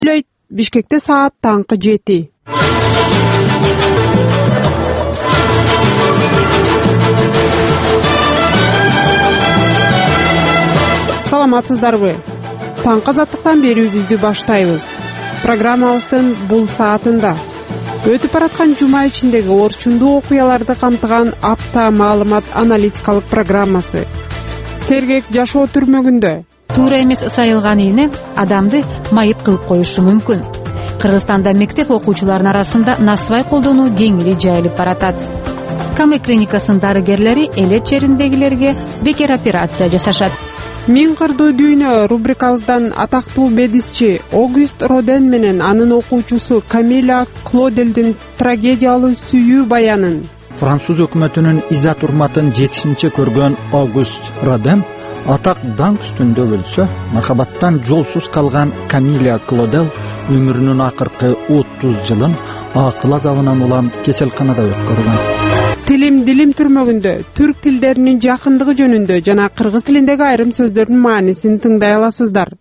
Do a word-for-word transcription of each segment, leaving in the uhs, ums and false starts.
Бишкекте саат таңкы жети. Саламатсыздарбы? Таңкы азаттыктан берүүбүздү баштайбыз. Программабыздын бул саатында өтүп бараткан жума ичиндеги орчундуу окуяларды камтыган апта маалымат аналитикалык программасы. Сергек жашоо түрмөгүндө. Туура эмес сайылган ийне адамды майып кылып коюшу мүмкүн. Кыргызстанда мектеп окуучуларынын арасында насыбай колдонуу кеңири жайылып баратат. Каме клиникасынын дарыгерлери элет жериндегилерге бекер операция жасашат. Миң кырдуу дүйнө рубрикабыздан атактуу бедисчи Огюст Роден менен анын окуучусу Камила Клоделдин трагедиялуу сүйүү баянын. Француз өкмөтүнүн иззат урматын жетишинче көргөн Огюст Роден атак даңк үстүндө өлсө, махабаттан жолсуз калган Камила Клодел өмүрүнүн акыркы отуз жылын акыл азабынан улам кеселканада өткөргөн. Тилим дилим түрмөгүндө түрк тилдеринин жакындыгы жөнүндө жана кыргыз тилиндеги айрым сөздөрдүн маанисин тыңдай аласыздар.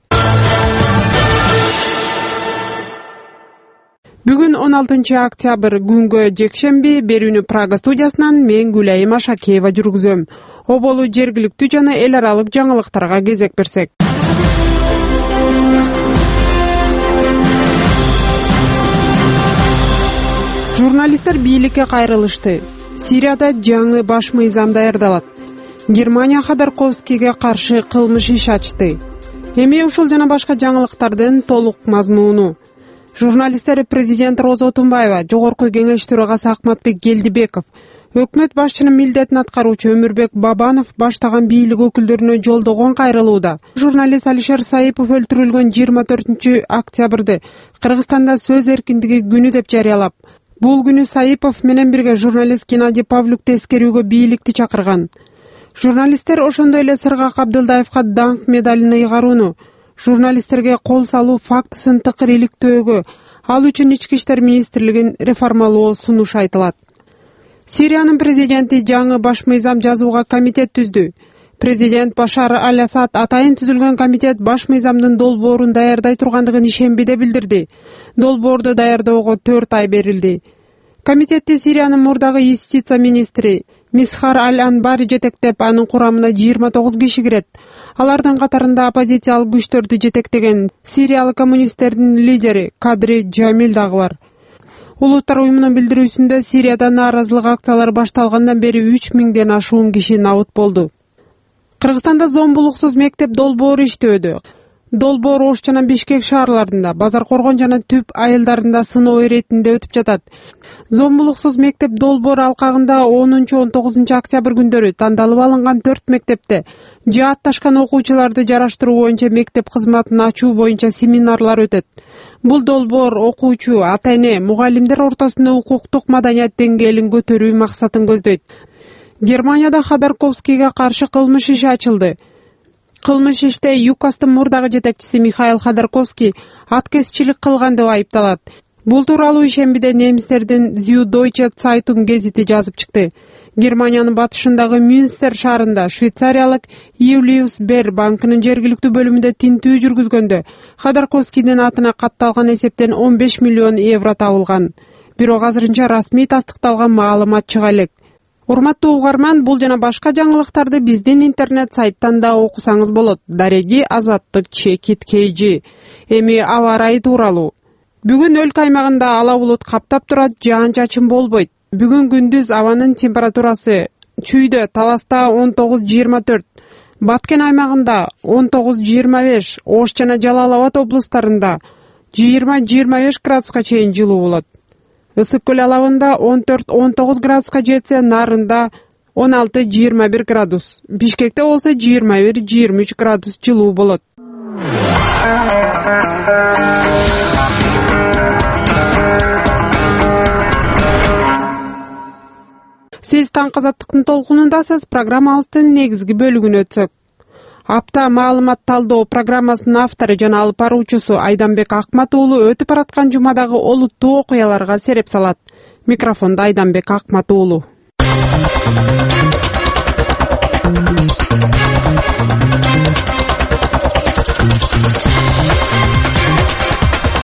Бүгүн он алтынчы октябрь күнгө жекшемби, берүүнү Прага студиясынан мен Гүлайым Ашакеева жүргүзөм. Оболу жергиликтүү жана эл аралык жаңылыктарга кезек берсек. Журналисттер бийликке кайрылышты. Сирияда жаңы баш мыйзам даярдалат. Германия Ходорковскийге каршы кылмыш иш ачты. Эми ушул жана башка жаңылыктардын толук мазмуну. Журналисттер президент Роза Тумбаева, жогорку кеңеш төрагасы Акматбек Келдибеков, өкмөт башчынын милдетин аткаруучу Өмүрбек Бабанов баштаган бийлик өкүлдөрүнө жолдогон кайрылууда. Журналист Алишер Саипов өлтүрүлгөн жыйырма төртүнчү октябрды Кыргызстанда сөз эркиндиги күнү деп жарыялап, бул күнү Саипов менен бирге журналист Геннадий Павлюк тескерүүгө бийликти чакырган. Журналисттер ошондой эле Сыргак Абдылдаевка даңк медалын ыйгарууну, журналисттерге кол салуу фактысын тыкыр иликтөөгө, ал үчүн Ички иштер министрлигин реформалоо сунуш айтылат. Сириянын президенти жаңы баш мыйзам жазууга комитет түздү. Президент Башар Аль-Асад атайын түзүлгөн комитет баш мыйзамдын долбоорун даярдай тургандыгын ишембиде билдирди. Долбоорду даярдөөгө төрт ай берилди. Комитетти Сириянын мурдагы юстиция министри Мисхар Аль-Анбари жетектеп, анын курамына жыйырма тогуз киши кирет. Алардын катарында оппозициялык күчтөрдү жетектеген сириялык коммунисттердин лидери Кадри Джамил дагы бар. Улуттар уюмунун билдирүүсүндө Сирияда нааразылык акциялары башталгандан бери үч миңден ашуун киши набыт болду. Кыргызстанда зомбулуксуз мектеп долбоору иштөөдө. Долбоор Ош жана Бишкек шаарларында, Базар Коргон жана Түп айылдарында сыноо иретинде өтүп жатат. Зомбулуксуз мектеп долбоору алкагында онунчу он тогузунчу октябрь күндөрү тандалып алынган төрт мектепте жаатташкан окуучуларды жараштыруу боюнча мектеп кызматын ачуу боюнча семинарлар өтөт. Бул долбоор окуучу, ата-эне, мугалимдер ортосунда укуктук маданият деңгээлин көтөрүү максатын көздөйт. Германияда Ходорковскийге каршы кылмыш иши ачылды. Кылмыш иште ЮКАСтын мурдагы жетекчиси Михаил Ходорковский аткезчилик кылган деп айыпталат. Бул тууралуу ишембиде немистердин Süddeutsche Zeitung гезити жазып чыкты. Германиянын батышындагы Мюнстер шаарында швейцариялык Юлиус Бер банкынын жергиликтүү бөлүмүндө тинтүү жүргүзгөндө Ходорковскийдин атына катталган эсептен он беш миллион евро табылган. Бирок азырынча расмий тастыкталган маалымат чыга элек. Урматтуу угарман, бул жана башка жаңылыктарды биздин интернет сайттан да окусаңыз болот. Дареги азаттык чекит кейжи. Эми аба ырайы тууралуу. Бүгүн өлкө аймагында ала булут каптап турат, жаан-чачын болбойт. Бүгүн күндүз абанын температурасы Чүйдө, Таласта он тогуз жыйырма төрт, Баткен аймагында он тогуз жыйырма беш, Ош жана Жалал Абад облустарында жыйырма жыйырма беш градуска чейин жылуу болот. Ысык көл алабында он төрт он тогуз градуска жетсе, Нарында он алты жыйырма бир градус. Бишкекте болсо жыйырма бир жыйырма үч градус жылуу болот. Сиз Таңкы азаттыктын толкунундасыз. Программабыздын негизги бөлүгүнө өтсөк. Апта маалымат талдоо программасынын автору жана алып баруучусу Айданбек Акмат уулу өтүп бараткан жумадагы олуттуу окуяларга сереп салат. Микрофонда Айданбек Акмат уулу.